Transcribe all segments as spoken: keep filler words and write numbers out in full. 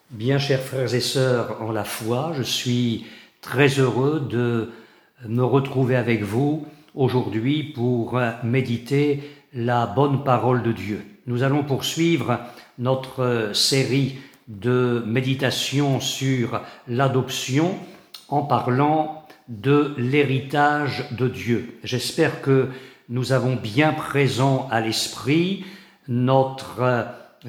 Bien, chers frères et sœurs en la foi, je suis très heureux de me retrouver avec vous aujourd'hui pour méditer la bonne parole de Dieu. Nous allons poursuivre notre série de méditation sur l'adoption en parlant de l'héritage de Dieu. J'espère que nous avons bien présent à l'esprit notre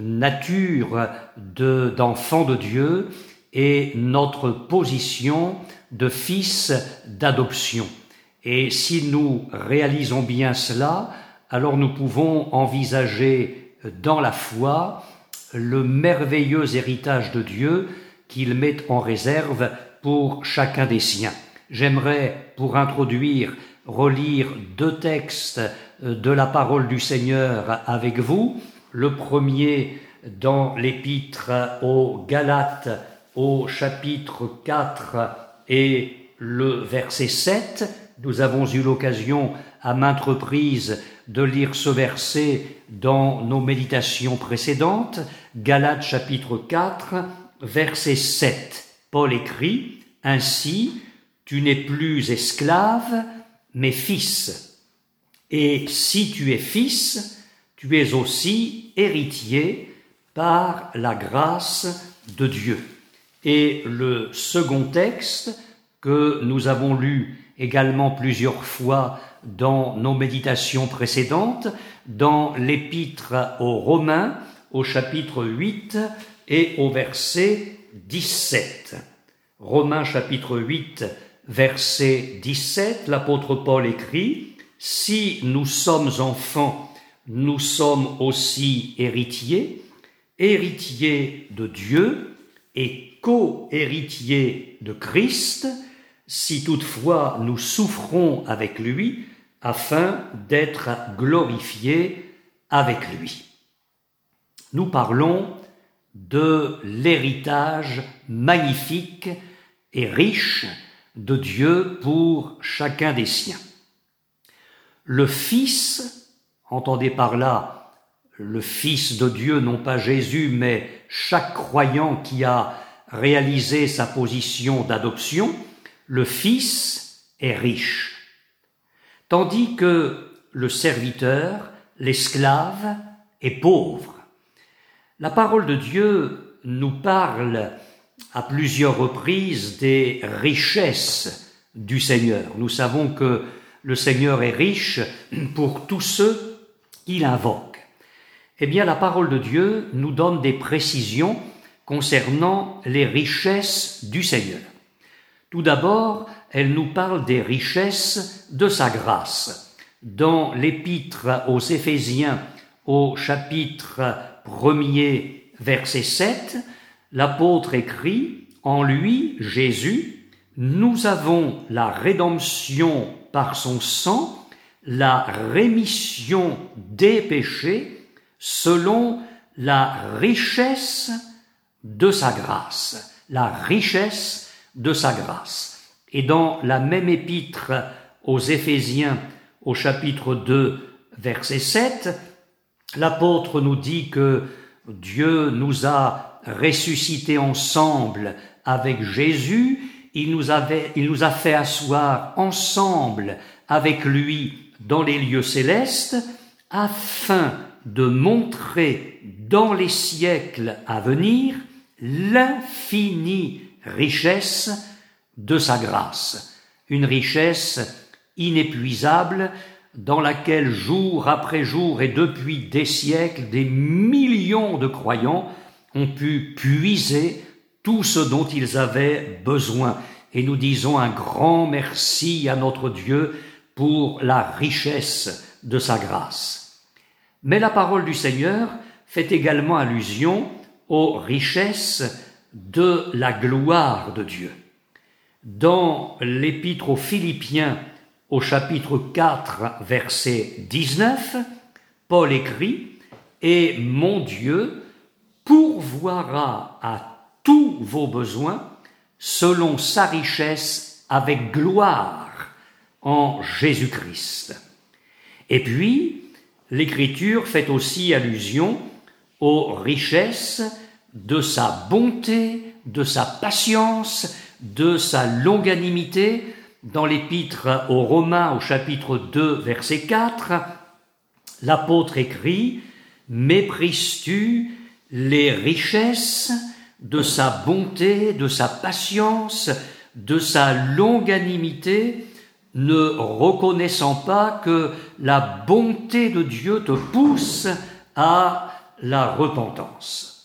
nature de, d'enfant de Dieu et notre position de fils d'adoption. Et si nous réalisons bien cela, alors nous pouvons envisager dans la foi le merveilleux héritage de Dieu qu'il met en réserve pour chacun des siens. J'aimerais, pour introduire, relire deux textes de la parole du Seigneur avec vous. Le premier dans l'épître aux Galates au chapitre quatre et le verset sept. Nous avons eu l'occasion à maintes reprises de lire ce verset dans nos méditations précédentes. Galates chapitre quatre, verset sept. Paul écrit « Ainsi, tu n'es plus esclave, mais fils. Et si tu es fils, tu es aussi héritier par la grâce de Dieu. » Et le second texte que nous avons lu également plusieurs fois dans nos méditations précédentes, dans l'épître aux Romains, au chapitre huit et au verset dix-sept. Romains chapitre huit, verset dix-sept, l'apôtre Paul écrit « Si nous sommes enfants, nous sommes aussi héritiers, héritiers de Dieu et co-héritiers de Christ, si toutefois nous souffrons avec lui, afin d'être glorifiés avec lui. » Nous parlons de l'héritage magnifique et riche de Dieu pour chacun des siens. Le Fils, entendez par là le Fils de Dieu, non pas Jésus, mais chaque croyant qui a réalisé sa position d'adoption, le Fils est riche. Tandis que le serviteur, l'esclave, est pauvre. La parole de Dieu nous parle à plusieurs reprises des richesses du Seigneur. Nous savons que le Seigneur est riche pour tous ceux qu'il invoque. Eh bien, la parole de Dieu nous donne des précisions concernant les richesses du Seigneur. Tout d'abord, elle nous parle des richesses de sa grâce. Dans l'épître aux Éphésiens, au chapitre premier, verset sept, l'apôtre écrit « En lui, Jésus, nous avons la rédemption par son sang, la rémission des péchés selon la richesse de sa grâce. » La richesse de sa grâce. Et dans la même épître aux Éphésiens, au chapitre deux, verset sept, l'apôtre nous dit que Dieu nous a ressuscités ensemble avec Jésus, il nous, avait, il nous a fait asseoir ensemble avec lui dans les lieux célestes, afin de montrer dans les siècles à venir l'infinie richesse de sa grâce. Une richesse inépuisable dans laquelle jour après jour et depuis des siècles, des millions de croyants ont pu puiser tout ce dont ils avaient besoin. Et nous disons un grand merci à notre Dieu pour la richesse de sa grâce. Mais la parole du Seigneur fait également allusion aux richesses de la gloire de Dieu. Dans l'épître aux Philippiens, au chapitre quatre, verset dix-neuf, Paul écrit « Et mon Dieu pourvoira à tous vos besoins selon sa richesse avec gloire en Jésus-Christ. » Et puis, l'Écriture fait aussi allusion aux richesses de sa bonté, de sa patience, de sa longanimité. Dans l'épître aux Romains, au chapitre deux, verset quatre, l'apôtre écrit « Méprises-tu les richesses de sa bonté, de sa patience, de sa longanimité, ne reconnaissant pas que la bonté de Dieu te pousse à la repentance ».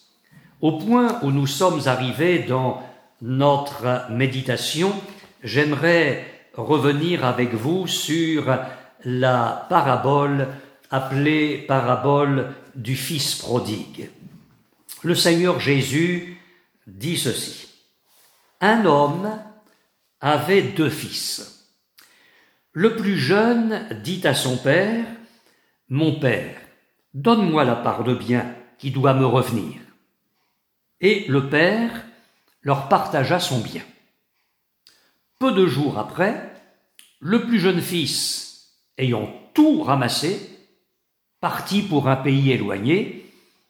Au point où nous sommes arrivés dans notre méditation, j'aimerais revenir avec vous sur la parabole appelée parabole du Fils prodigue. Le Seigneur Jésus dit ceci. Un homme avait deux fils. Le plus jeune dit à son père, « Mon père, donne-moi la part de bien qui doit me revenir. » Et le père leur partagea son bien. Peu de jours après, le plus jeune fils, ayant tout ramassé, partit pour un pays éloigné,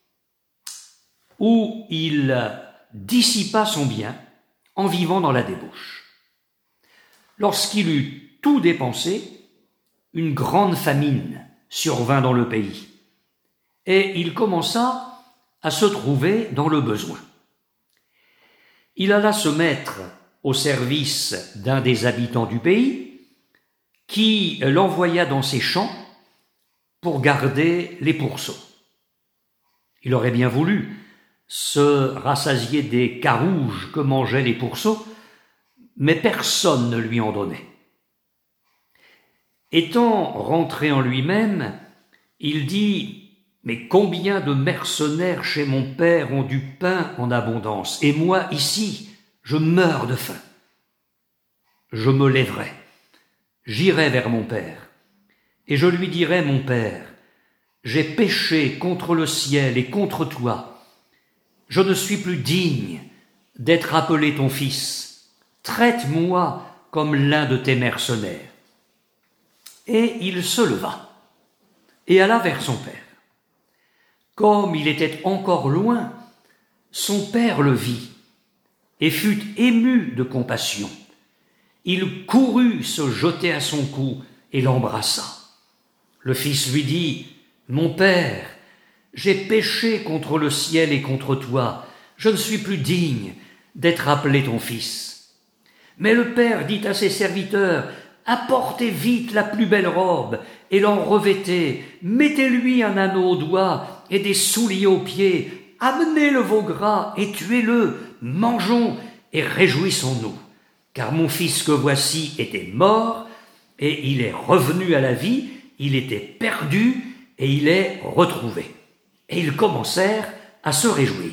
où il dissipa son bien en vivant dans la débauche. Lorsqu'il eut tout dépensé, une grande famine survint dans le pays, et il commença à se trouver dans le besoin. Il alla se mettre au service d'un des habitants du pays, qui l'envoya dans ses champs pour garder les pourceaux. Il aurait bien voulu se rassasier des carouges que mangeaient les pourceaux, mais personne ne lui en donnait. Étant rentré en lui-même, il dit « Mais combien de mercenaires chez mon père ont du pain en abondance, et moi ici, je meurs de faim. Je me lèverai, j'irai vers mon père, et je lui dirai, mon père, j'ai péché contre le ciel et contre toi. Je ne suis plus digne d'être appelé ton fils. Traite-moi comme l'un de tes mercenaires. » Et il se leva et alla vers son père. Comme il était encore loin, son père le vit et fut ému de compassion. Il courut se jeter à son cou et l'embrassa. Le fils lui dit, « Mon père, j'ai péché contre le ciel et contre toi. Je ne suis plus digne d'être appelé ton fils. » Mais le père dit à ses serviteurs, « Apportez vite la plus belle robe et l'en revêtez. Mettez-lui un anneau au doigt et des souliers aux pieds. Amenez le veau gras et tuez-le. Mangeons et réjouissons-nous. Car mon fils que voici était mort et il est revenu à la vie. Il était perdu et il est retrouvé. » Et ils commencèrent à se réjouir.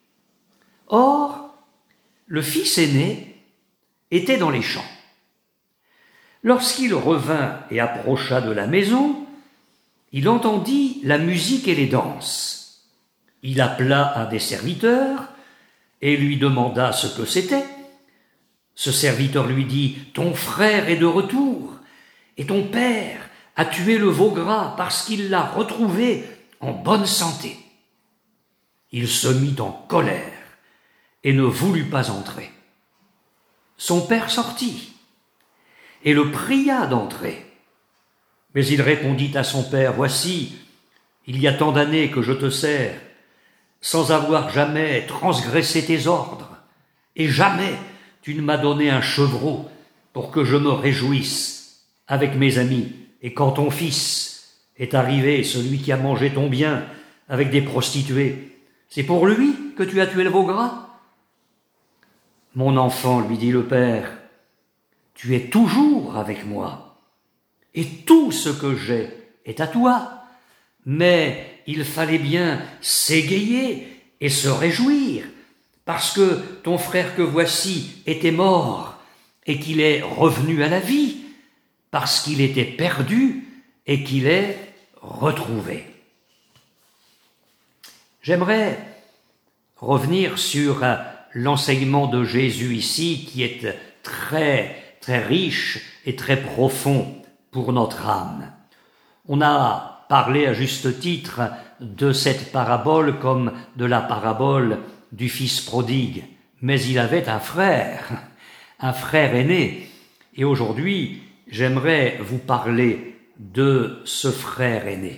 Or, le fils aîné était dans les champs. Lorsqu'il revint et approcha de la maison, il entendit la musique et les danses. Il appela un des serviteurs et lui demanda ce que c'était. Ce serviteur lui dit, « Ton frère est de retour, et ton père a tué le veau gras parce qu'il l'a retrouvé en bonne santé. » Il se mit en colère et ne voulut pas entrer. Son père sortit et le pria d'entrer. Mais il répondit à son père, « Voici, il y a tant d'années que je te sers, sans avoir jamais transgressé tes ordres, et jamais tu ne m'as donné un chevreau pour que je me réjouisse avec mes amis. Et quand ton fils est arrivé, celui qui a mangé ton bien avec des prostituées, c'est pour lui que tu as tué le veau gras? » « Mon enfant, lui dit le père, tu es toujours avec moi, et tout ce que j'ai est à toi. Mais il fallait bien s'égayer et se réjouir, parce que ton frère que voici était mort, et qu'il est revenu à la vie, parce qu'il était perdu et qu'il est retrouvé. » J'aimerais revenir sur l'enseignement de Jésus ici, qui est très, très riche et très profond pour notre âme. On a parlé à juste titre de cette parabole comme de la parabole du fils prodigue, mais il avait un frère, un frère aîné. Et aujourd'hui, j'aimerais vous parler de ce frère aîné.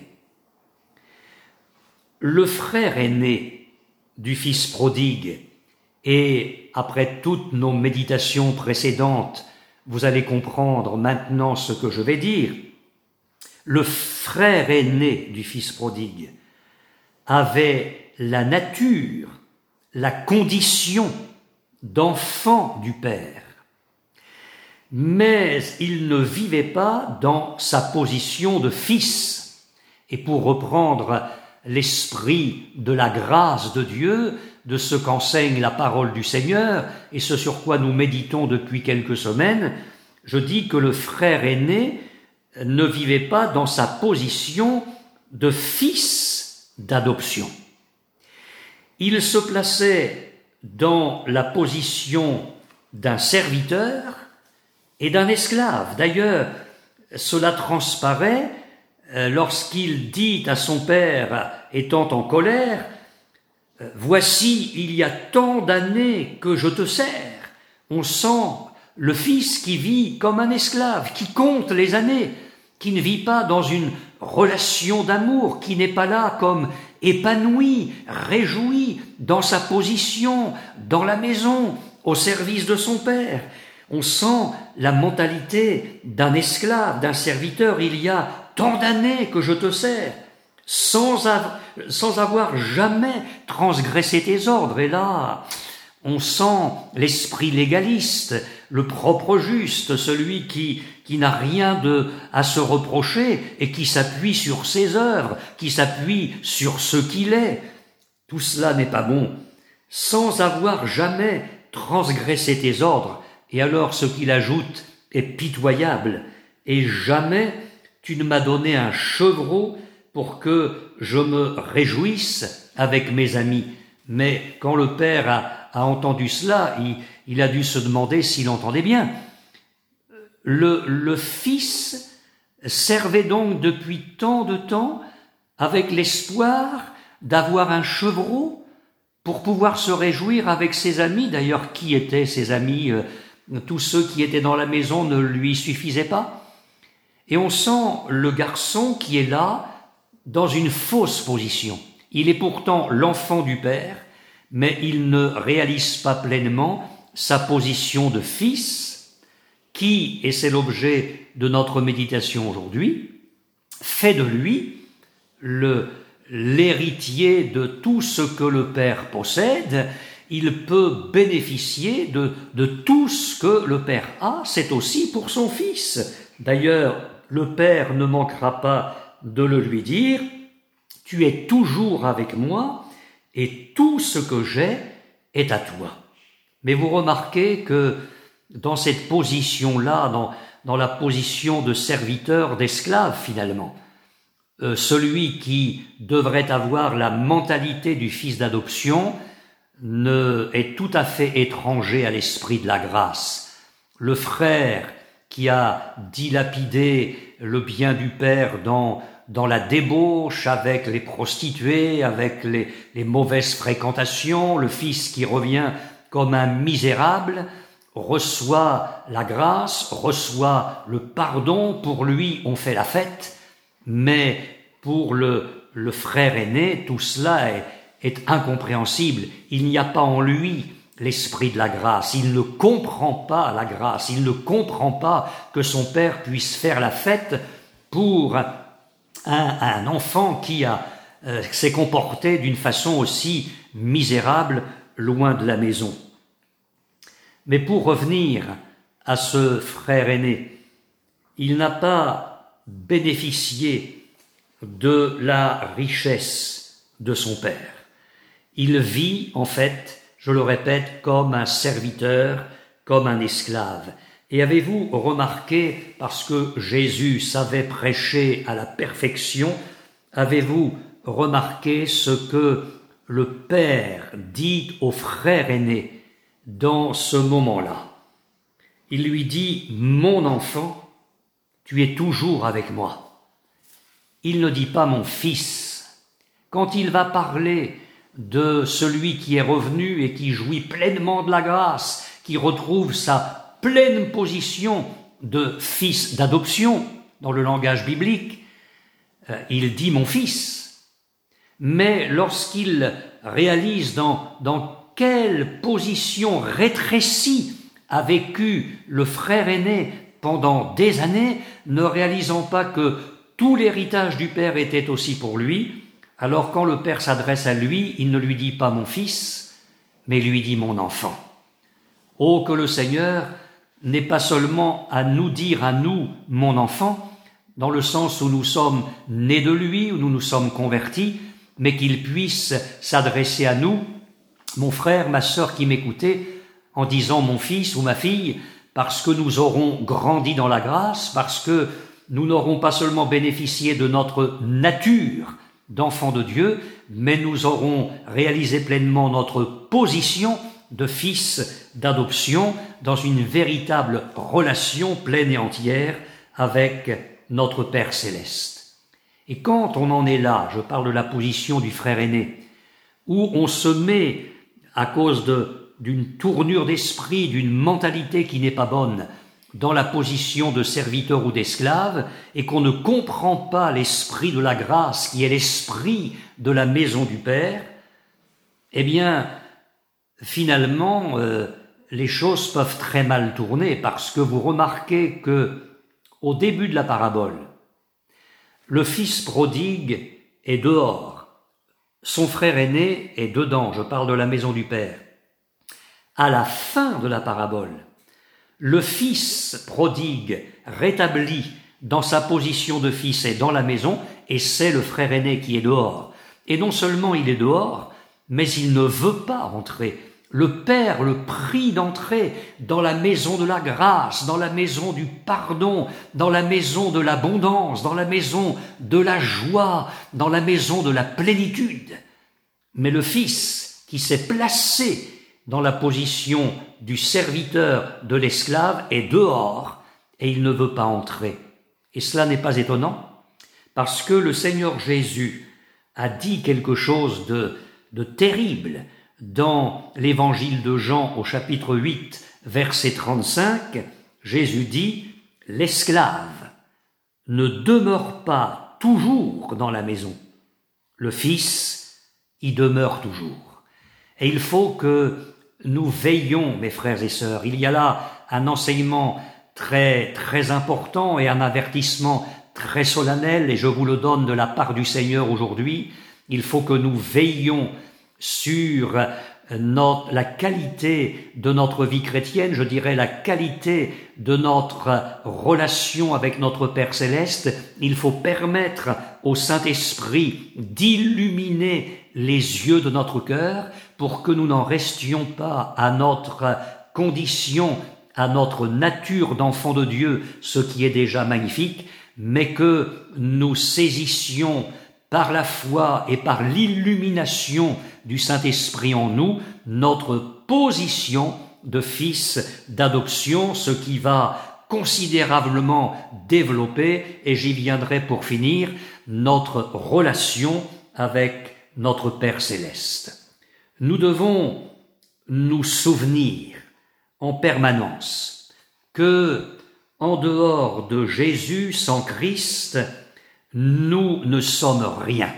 Le frère aîné du fils prodigue, et après toutes nos méditations précédentes, vous allez comprendre maintenant ce que je vais dire. Le frère aîné du fils prodigue avait la nature, la condition d'enfant du Père. Mais il ne vivait pas dans sa position de fils. Et pour reprendre l'esprit de la grâce de Dieu, de ce qu'enseigne la parole du Seigneur, et ce sur quoi nous méditons depuis quelques semaines, je dis que le frère aîné ne vivait pas dans sa position de fils d'adoption. Il se plaçait dans la position d'un serviteur et d'un esclave. D'ailleurs, cela transparaît lorsqu'il dit à son père, étant en colère, « Voici, il y a tant d'années que je te sers. » On sent le fils qui vit comme un esclave, qui compte les années, qui ne vit pas dans une relation d'amour, qui n'est pas là comme épanoui, réjoui dans sa position, dans la maison, au service de son père. On sent la mentalité d'un esclave, d'un serviteur. Il y a tant d'années que je te sers, sans, av- sans avoir jamais transgressé tes ordres. Et là, on sent l'esprit légaliste, le propre juste, celui qui, qui n'a rien de, à se reprocher et qui s'appuie sur ses œuvres, qui s'appuie sur ce qu'il est. Tout cela n'est pas bon. Sans avoir jamais transgressé tes ordres. Et alors ce qu'il ajoute est pitoyable. Et jamais tu ne m'as donné un chevreau pour que je me réjouisse avec mes amis. Mais quand le père a, a entendu cela, il, il a dû se demander s'il entendait bien. Le, le fils servait donc depuis tant de temps avec l'espoir d'avoir un chevreau pour pouvoir se réjouir avec ses amis. D'ailleurs, qui étaient ses amis ? Tous ceux qui étaient dans la maison ne lui suffisaient pas. Et on sent le garçon qui est là dans une fausse position. Il est pourtant l'enfant du Père, mais il ne réalise pas pleinement sa position de fils qui, et c'est l'objet de notre méditation aujourd'hui, fait de lui le, l'héritier de tout ce que le Père possède. Il peut bénéficier de, de tout ce que le Père a, c'est aussi pour son Fils. D'ailleurs, le Père ne manquera pas de le lui dire, « Tu es toujours avec moi et tout ce que j'ai est à toi. » Mais vous remarquez que dans cette position-là, dans, dans la position de serviteur, d'esclave finalement, euh, celui qui devrait avoir la mentalité du fils d'adoption ne, est tout à fait étranger à l'esprit de la grâce. Le frère qui a dilapidé le bien du Père dans, dans la débauche, avec les prostituées, avec les, les mauvaises fréquentations, le fils qui revient comme un misérable, reçoit la grâce, reçoit le pardon. Pour lui, on fait la fête, mais pour le, le frère aîné, tout cela est, est incompréhensible. Il n'y a pas en lui l'esprit de la grâce. Il ne comprend pas la grâce. Il ne comprend pas que son père puisse faire la fête pour un, un enfant qui a, euh, s'est comporté d'une façon aussi misérable loin de la maison. Mais pour revenir à ce frère aîné, il n'a pas bénéficié de la richesse de son père. Il vit, en fait, je le répète, comme un serviteur, comme un esclave. Et avez-vous remarqué, parce que Jésus savait prêcher à la perfection, avez-vous remarqué ce que le Père dit au frère aîné dans ce moment-là? Il lui dit « Mon enfant, tu es toujours avec moi ». Il ne dit pas « Mon fils ». Quand il va parler de celui qui est revenu et qui jouit pleinement de la grâce, qui retrouve sa pleine position de fils d'adoption dans le langage biblique, il dit « mon fils ». Mais lorsqu'il réalise dans, dans quelle position rétrécie a vécu le frère aîné pendant des années, ne réalisant pas que tout l'héritage du père était aussi pour lui, alors quand le père s'adresse à lui, il ne lui dit pas « mon fils », mais lui dit « mon enfant ». Oh, que le Seigneur n'ait pas seulement à nous dire à nous « mon enfant », dans le sens où nous sommes nés de lui, où nous nous sommes convertis, mais qu'il puisse s'adresser à nous, mon frère, ma sœur qui m'écoutait, en disant « mon fils » ou « ma fille », parce que nous aurons grandi dans la grâce, parce que nous n'aurons pas seulement bénéficié de notre nature d'enfants de Dieu, mais nous aurons réalisé pleinement notre position de fils d'adoption dans une véritable relation pleine et entière avec notre Père céleste. Et quand on en est là, je parle de la position du frère aîné, où on se met à cause de, d'une tournure d'esprit, d'une mentalité qui n'est pas bonne, dans la position de serviteur ou d'esclave, et qu'on ne comprend pas l'esprit de la grâce, qui est l'esprit de la maison du Père, eh bien, finalement, euh, les choses peuvent très mal tourner, parce que vous remarquez que, au début de la parabole, le fils prodigue est dehors, son frère aîné est dedans, je parle de la maison du Père. À la fin de la parabole, le fils prodigue rétabli dans sa position de fils est dans la maison, et c'est le frère aîné qui est dehors. Et non seulement il est dehors, mais il ne veut pas entrer. Le Père le prie d'entrer dans la maison de la grâce, dans la maison du pardon, dans la maison de l'abondance, dans la maison de la joie, dans la maison de la plénitude. Mais le Fils, qui s'est placé dans la position du serviteur de l'esclave, est dehors et il ne veut pas entrer. Et cela n'est pas étonnant, parce que le Seigneur Jésus a dit quelque chose de, de terrible dans l'évangile de Jean au chapitre huit, verset trente-cinq. Jésus dit « L'esclave ne demeure pas toujours dans la maison, le Fils y demeure toujours. » Et il faut que nous veillions, mes frères et sœurs. Il y a là un enseignement très, très important et un avertissement très solennel, et je vous le donne de la part du Seigneur aujourd'hui. Il faut que nous veillions sur notre, la qualité de notre vie chrétienne, je dirais la qualité de notre relation avec notre Père Céleste. Il faut permettre au Saint-Esprit d'illuminer les yeux de notre cœur pour que nous n'en restions pas à notre condition, à notre nature d'enfant de Dieu, ce qui est déjà magnifique, mais que nous saisissions par la foi et par l'illumination du Saint-Esprit en nous, notre position de fils d'adoption, ce qui va considérablement développer, et j'y viendrai pour finir, notre relation avec notre Père Céleste. Nous devons nous souvenir en permanence que, en dehors de Jésus, sans Christ, nous ne sommes rien.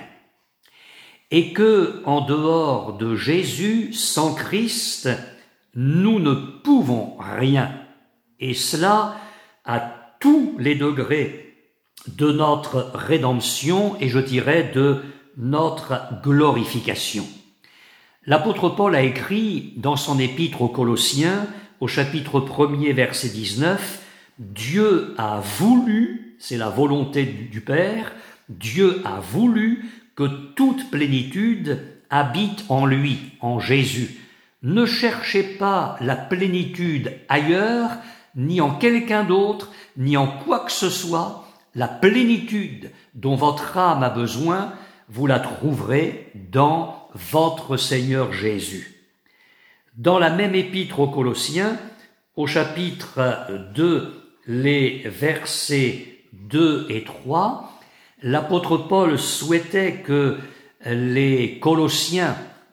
Et que, en dehors de Jésus, sans Christ, nous ne pouvons rien. Et cela à tous les degrés de notre rédemption et je dirais de notre glorification. L'apôtre Paul a écrit dans son épître aux Colossiens, au chapitre premier, verset dix-neuf, « Dieu a voulu », c'est la volonté du Père, Dieu a voulu que toute plénitude habite en lui, en Jésus. Ne cherchez pas la plénitude ailleurs, ni en quelqu'un d'autre, ni en quoi que ce soit. La plénitude dont votre âme a besoin, vous la trouverez dans votre Seigneur Jésus. Dans la même épître aux Colossiens, au chapitre deux, les versets deux et trois, l'apôtre Paul souhaitait que les Colossiens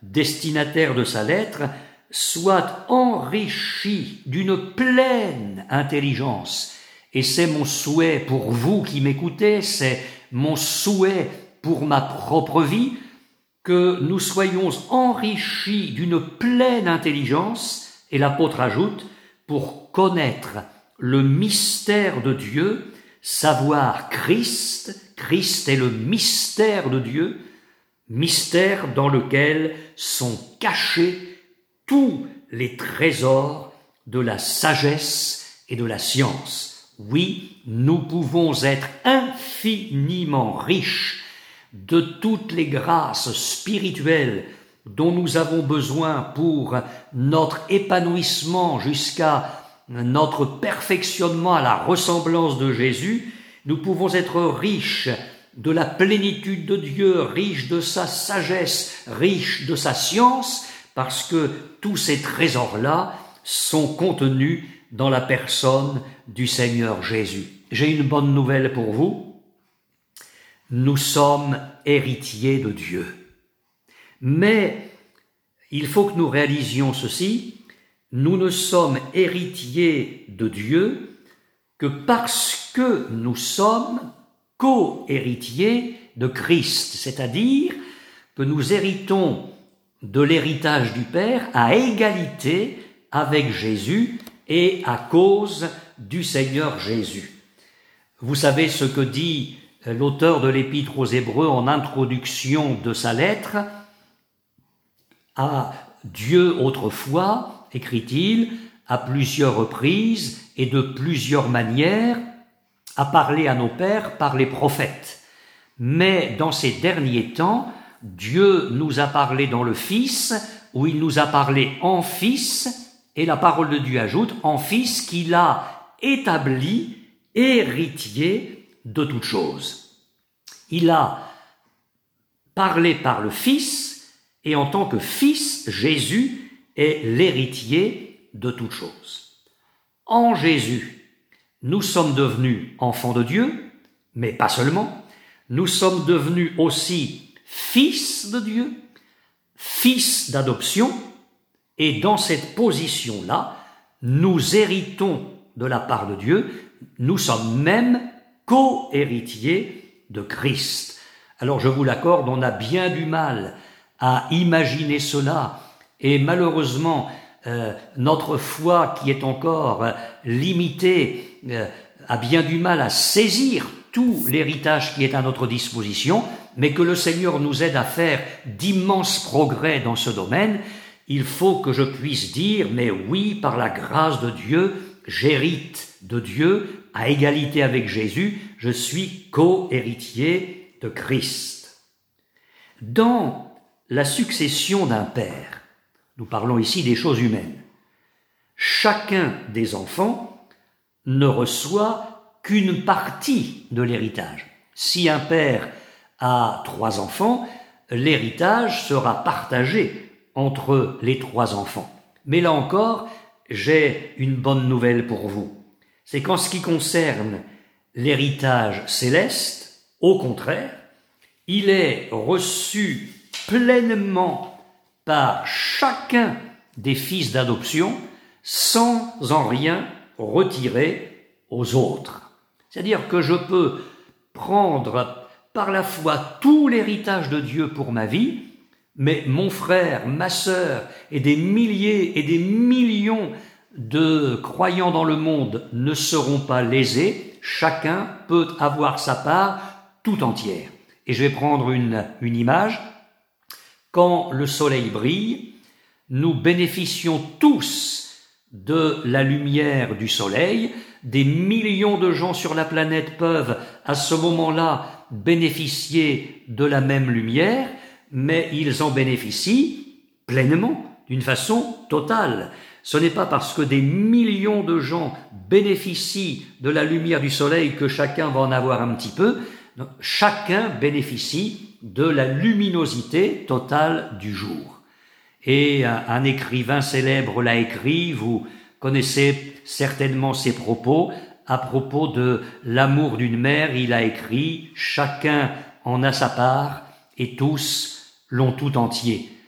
destinataire de sa lettre, soit enrichi d'une pleine intelligence. Et c'est mon souhait pour vous qui m'écoutez, c'est mon souhait pour ma propre vie, que nous soyons enrichis d'une pleine intelligence, et l'apôtre ajoute, pour connaître le mystère de Dieu, savoir Christ, Christ est le mystère de Dieu, mystère dans lequel sont cachés tous les trésors de la sagesse et de la science. Oui, nous pouvons être infiniment riches de toutes les grâces spirituelles dont nous avons besoin pour notre épanouissement jusqu'à notre perfectionnement à la ressemblance de Jésus. Nous pouvons être riches de la plénitude de Dieu, riches de sa sagesse, riches de sa science, parce que tous ces trésors-là sont contenus dans la personne du Seigneur Jésus. J'ai une bonne nouvelle pour vous. Nous sommes héritiers de Dieu. Mais il faut que nous réalisions ceci, nous ne sommes héritiers de Dieu que parce que nous sommes co-héritiers de Christ, c'est-à-dire que nous héritons de l'héritage du Père à égalité avec Jésus et à cause du Seigneur Jésus. Vous savez ce que dit l'auteur de l'Épître aux Hébreux en introduction de sa lettre. À Dieu autrefois, écrit-il, à plusieurs reprises et de plusieurs manières, a parlé à nos pères par les prophètes. Mais dans ces derniers temps, Dieu nous a parlé dans le Fils, où il nous a parlé en Fils, et la parole de Dieu ajoute, en Fils qu'il a établi héritier de toutes choses. Il a parlé par le Fils, et en tant que Fils, Jésus est l'héritier de toutes choses. En Jésus, nous sommes devenus enfants de Dieu, mais pas seulement. Nous sommes devenus aussi fils de Dieu, fils d'adoption, et dans cette position-là, nous héritons de la part de Dieu, nous sommes même co-héritiers de Christ. Alors je vous l'accorde, on a bien du mal à imaginer cela, et malheureusement, euh, notre foi qui est encore euh, limitée euh, a bien du mal à saisir tout l'héritage qui est à notre disposition, mais que le Seigneur nous aide à faire d'immenses progrès dans ce domaine. Il faut que je puisse dire, mais oui, par la grâce de Dieu, j'hérite de Dieu à égalité avec Jésus, je suis co-héritier de Christ. Dans la succession d'un père, nous parlons ici des choses humaines, chacun des enfants ne reçoit qu'une partie de l'héritage. Si un père a trois enfants, l'héritage sera partagé entre les trois enfants. Mais là encore, j'ai une bonne nouvelle pour vous. C'est qu'en ce qui concerne l'héritage céleste, au contraire, il est reçu pleinement par chacun des fils d'adoption sans en rien retirer aux autres. C'est-à-dire que je peux prendre par la foi tout l'héritage de Dieu pour ma vie, mais mon frère, ma sœur et des milliers et des millions de croyants dans le monde ne seront pas lésés. Chacun peut avoir sa part tout entière. Et je vais prendre une, une image. Quand le soleil brille, nous bénéficions tous de la lumière du soleil. Des millions de gens sur la planète peuvent à ce moment-là bénéficier de la même lumière, mais ils en bénéficient pleinement, d'une façon totale. Ce n'est pas parce que des millions de gens bénéficient de la lumière du soleil que chacun va en avoir un petit peu. Non, chacun bénéficie de la luminosité totale du jour. Et un, un écrivain célèbre l'a écrit, vous connaissez certainement ses propos, à propos de l'amour d'une mère, il a écrit « Chacun en a sa part et tous l'ont tout entier ».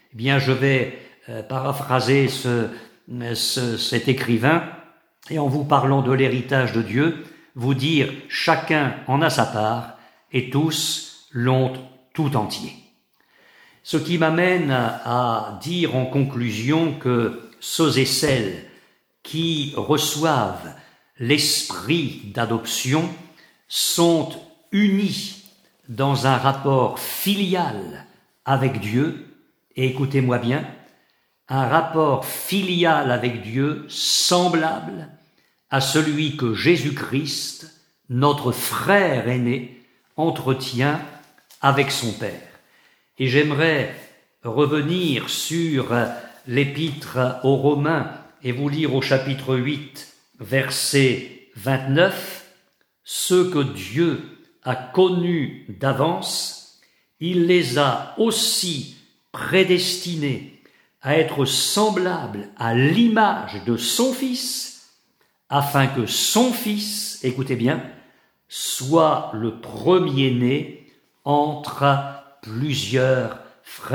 Eh bien, je vais euh, paraphraser ce, ce, cet écrivain et en vous parlant de l'héritage de Dieu, vous dire chacun en a sa part et tous l'ont tout entier. Ce qui m'amène à dire en conclusion que ceux et celles qui reçoivent l'esprit d'adoption sont unis dans un rapport filial avec Dieu, et écoutez-moi bien, un rapport filial avec Dieu semblable à celui que Jésus-Christ, notre frère aîné, entretient avec son Père. Et j'aimerais revenir sur l'épître aux Romains et vous lire au chapitre huit, verset vingt-neuf, « Ceux que Dieu a connus d'avance, il les a aussi prédestinés à être semblables à l'image de son Fils, afin que son Fils, écoutez bien, soit le premier-né entre plusieurs frères. »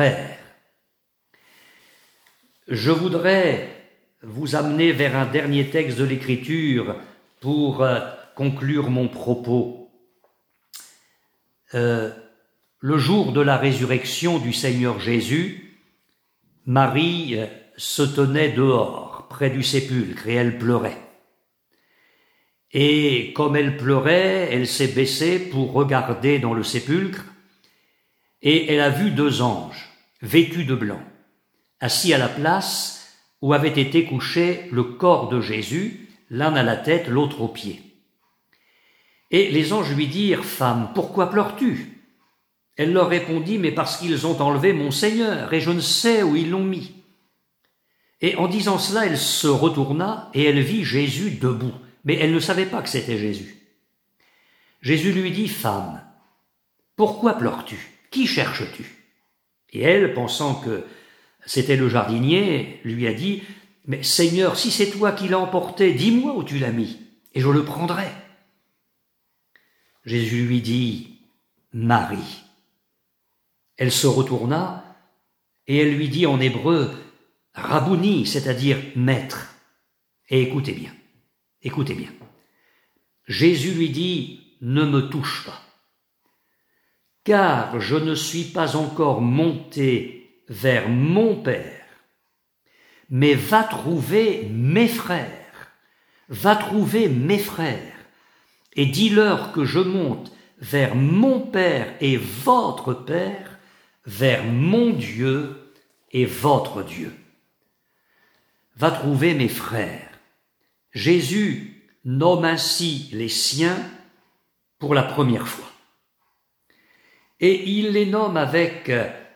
Je voudrais vous amener vers un dernier texte de l'Écriture pour euh, conclure mon propos. Euh, le jour de la résurrection du Seigneur Jésus, Marie euh, se tenait dehors, près du sépulcre, et elle pleurait. Et comme elle pleurait, elle s'est baissée pour regarder dans le sépulcre, et elle a vu deux anges, vêtus de blanc, assis à la place où avait été couché le corps de Jésus, l'un à la tête, l'autre aux pieds. Et les anges lui dirent, « Femme, pourquoi pleures-tu » Elle leur répondit, « Mais parce qu'ils ont enlevé mon Seigneur, et je ne sais où ils l'ont mis. » Et en disant cela, elle se retourna, et elle vit Jésus debout, mais elle ne savait pas que c'était Jésus. Jésus lui dit, « Femme, pourquoi pleures-tu ? Qui cherches-tu » Et elle, pensant que c'était le jardinier, lui a dit, « Mais Seigneur, si c'est toi qui l'as emporté, dis-moi où tu l'as mis, et je le prendrai. » Jésus lui dit, « Marie. » Elle se retourna, et elle lui dit en hébreu, « Rabouni », c'est-à-dire « maître ». Et écoutez bien, écoutez bien. Jésus lui dit, « Ne me touche pas, car je ne suis pas encore monté vers mon Père, mais va trouver mes frères, va trouver mes frères, et dis-leur que je monte vers mon Père et votre Père, vers mon Dieu et votre Dieu. Va trouver mes frères. » Jésus nomme ainsi les siens pour la première fois. Et il les nomme avec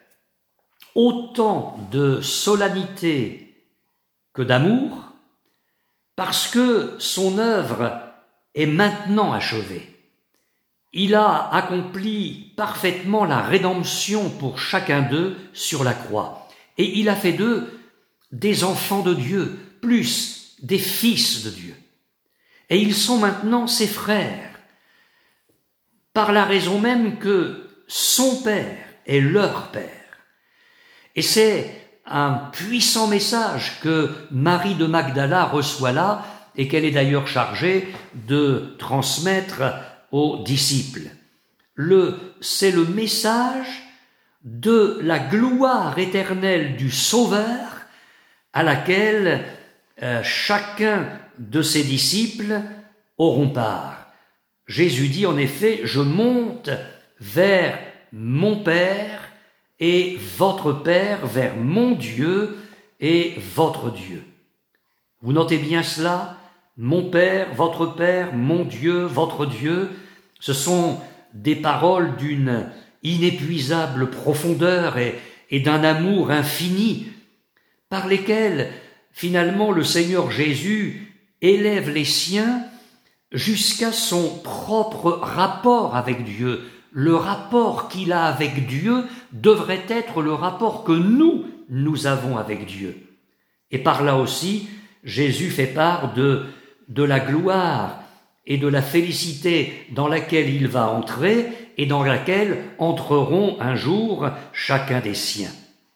autant de solennité que d'amour, parce que son œuvre est maintenant achevée. Il a accompli parfaitement la rédemption pour chacun d'eux sur la croix, et il a fait d'eux des enfants de Dieu, plus des fils de Dieu. Et ils sont maintenant ses frères, par la raison même que son Père est leur Père. Et c'est un puissant message que Marie de Magdala reçoit là, et qu'elle est d'ailleurs chargée de transmettre aux disciples. Le, c'est le message de la gloire éternelle du Sauveur à laquelle euh, chacun de ses disciples auront part. Jésus dit en effet, « Je monte vers mon Père et votre Père, vers mon Dieu et votre Dieu. » Vous notez bien cela ? Mon Père, votre Père, mon Dieu, votre Dieu, ce sont des paroles d'une inépuisable profondeur et, et d'un amour infini, par lesquelles, finalement, le Seigneur Jésus élève les siens jusqu'à son propre rapport avec Dieu. Le rapport qu'il a avec Dieu devrait être le rapport que nous, nous avons avec Dieu. Et par là aussi, Jésus fait part de, de la gloire et de la félicité dans laquelle il va entrer et dans laquelle entreront un jour chacun des siens.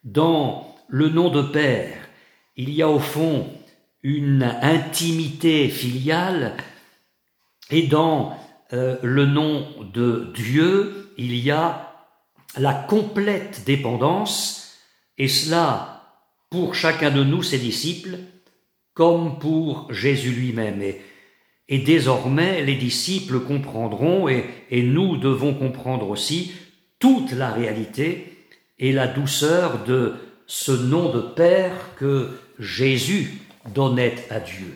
Dans le nom de Père, il y a au fond une intimité filiale, et dans euh, le nom de Dieu, il y a la complète dépendance, et cela pour chacun de nous, ses disciples, comme pour Jésus lui-même. Et, et désormais, les disciples comprendront, et, et nous devons comprendre aussi, toute la réalité et la douceur de ce nom de Père que Jésus donnait à Dieu.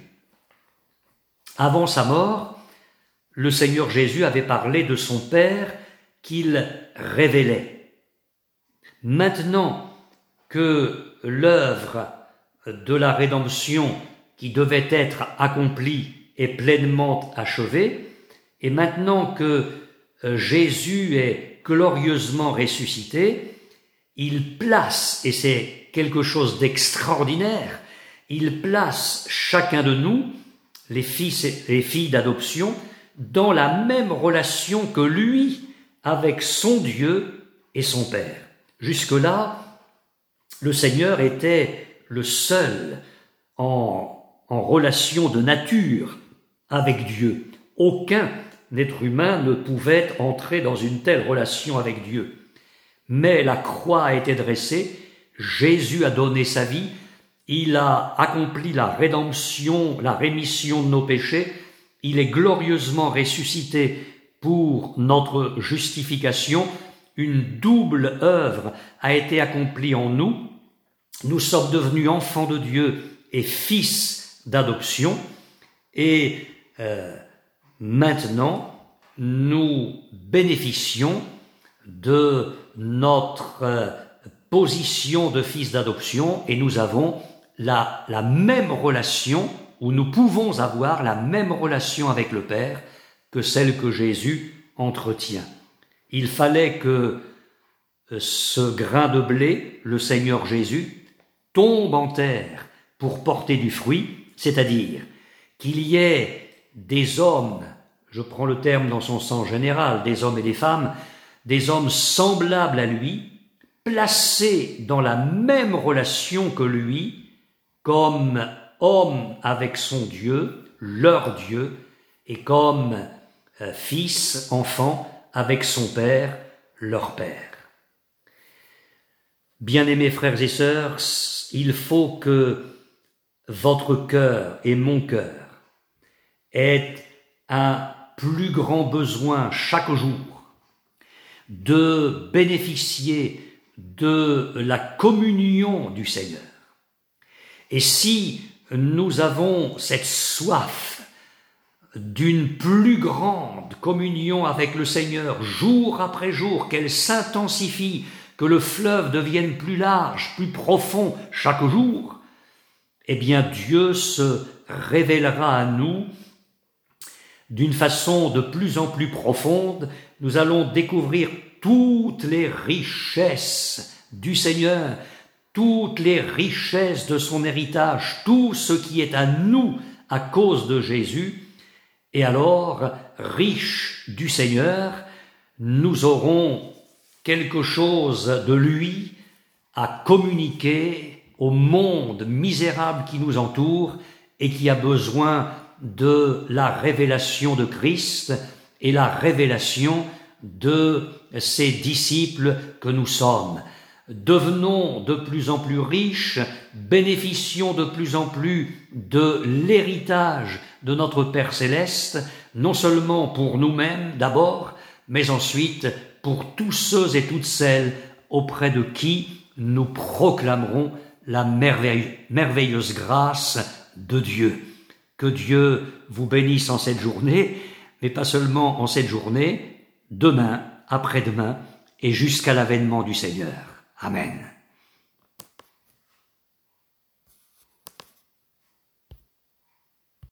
Avant sa mort, le Seigneur Jésus avait parlé de son Père qu'il révélait. Maintenant que l'œuvre de la rédemption qui devait être accomplie est pleinement achevée, et maintenant que Jésus est glorieusement ressuscité, il place, et c'est quelque chose d'extraordinaire, il place chacun de nous, les fils et les filles d'adoption, dans la même relation que lui avec son Dieu et son Père. Jusque-là, le Seigneur était le seul en, en relation de nature avec Dieu. Aucun être humain ne pouvait entrer dans une telle relation avec Dieu. Mais la croix a été dressée, Jésus a donné sa vie, il a accompli la rédemption, la rémission de nos péchés, il est glorieusement ressuscité pour notre justification, une double œuvre a été accomplie en nous, nous sommes devenus enfants de Dieu et fils d'adoption, et euh, maintenant nous bénéficions de notre euh, position de fils d'adoption, et nous avons la, la même relation, où nous pouvons avoir la même relation avec le Père que celle que Jésus entretient. Il fallait que ce grain de blé, le Seigneur Jésus, tombe en terre pour porter du fruit, c'est-à-dire qu'il y ait des hommes, je prends le terme dans son sens général, des hommes et des femmes, des hommes semblables à lui, placés dans la même relation que lui, comme homme avec son Dieu, leur Dieu, et comme euh, fils, enfant, avec son Père, leur Père. Bien-aimés frères et sœurs, il faut que votre cœur et mon cœur aient un plus grand besoin chaque jour de bénéficier de la communion du Seigneur. Et si nous avons cette soif d'une plus grande communion avec le Seigneur, jour après jour, qu'elle s'intensifie, que le fleuve devienne plus large, plus profond chaque jour, eh bien Dieu se révélera à nous d'une façon de plus en plus profonde. Nous allons découvrir toutes les richesses du Seigneur, toutes les richesses de son héritage, tout ce qui est à nous à cause de Jésus. Et alors, riches du Seigneur, nous aurons quelque chose de lui à communiquer au monde misérable qui nous entoure et qui a besoin de la révélation de Christ et la révélation de ses disciples que nous sommes. Devenons de plus en plus riches, bénéficions de plus en plus de l'héritage de notre Père Céleste, non seulement pour nous-mêmes d'abord, mais ensuite pour tous ceux et toutes celles auprès de qui nous proclamerons la merveilleuse grâce de Dieu. Que Dieu vous bénisse en cette journée, mais pas seulement en cette journée, demain, après-demain et jusqu'à l'avènement du Seigneur. Amen.